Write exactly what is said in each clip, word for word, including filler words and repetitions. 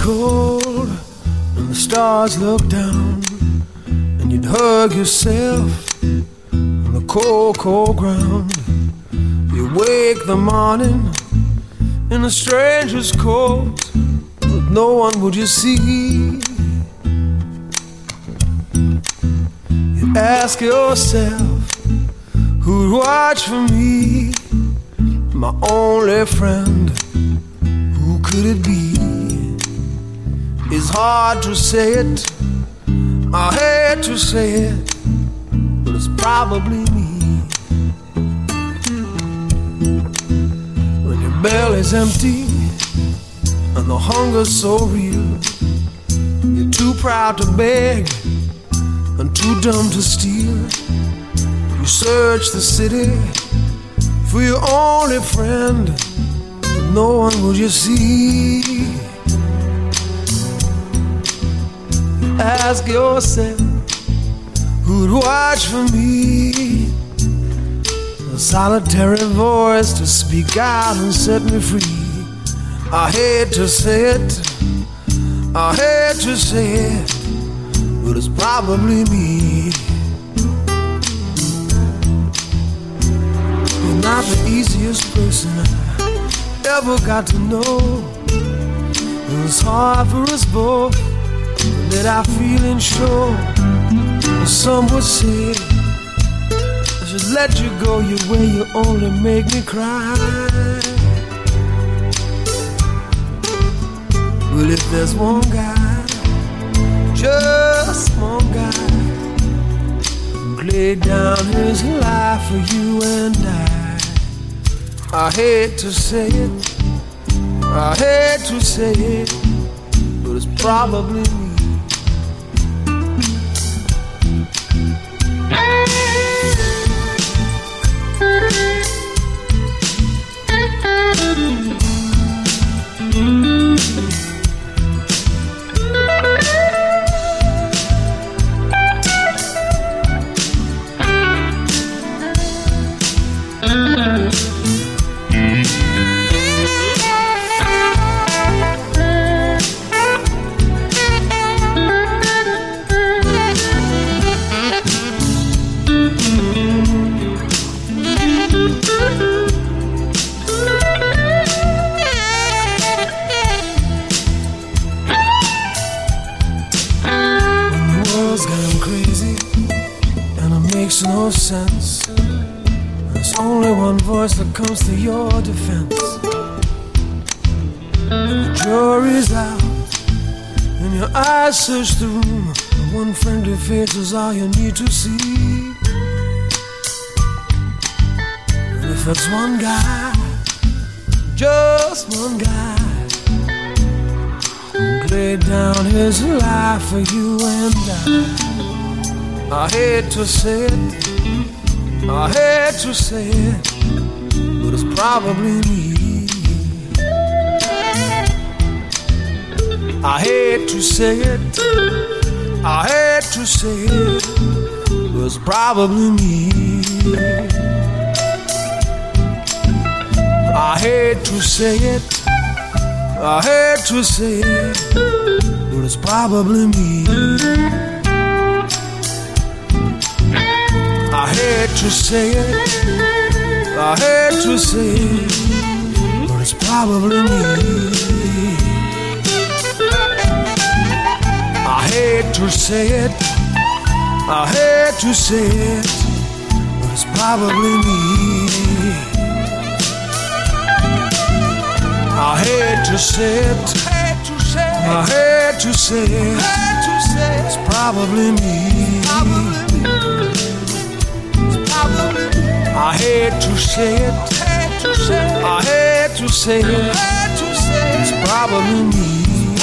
cold and the stars look down, and you'd hug yourself on the cold, cold ground. You wake the morning in a stranger's coat, but no one would you see. You ask yourself, who'd watch for me? My only friend, who could it be? It's hard to say it, I hate to say it, but it's probably me. When your belly's empty and the hunger's so real, you're too proud to beg and too dumb to steal. You search the city for your only friend, but no one will you see. Ask yourself, who'd watch for me? A solitary voice to speak out and set me free. I hate to say it, I hate to say it, but it's probably me. You're not the easiest person I ever got to know. It was hard for us both that I feel and show. Some would say I should let you go your way, you only make me cry. Well, if there's one guy, just one guy, who laid down his life for you and I, I hate to say it, I hate to say it, but it's probably me. No sense. There's only one voice that comes to your defense. The jury's out and your eyes search the room. The one friendly face is all you need to see. And if it's one guy, just one guy, who laid down his life for you and I, I hate to say it, I hate to say it, but it's probably me. I hate to say it, I hate to say it, but it's probably me. I hate to say it, I hate to say it, but it's probably me. I hate to say it, I hate to say it, but it's probably me. I hate to say it, I hate to say it, but it's probably me. I hate to say it, I hate to say it, it's probably me. I hate to say it, I hate to say it, it's probably me.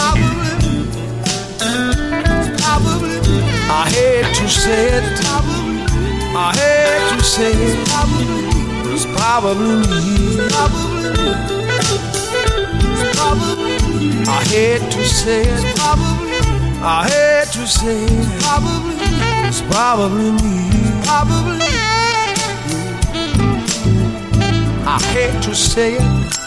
I hate to say it, I hate to say it, it's probably me. I hate to say it, I hate to say it, it's probably me. I hate to say it,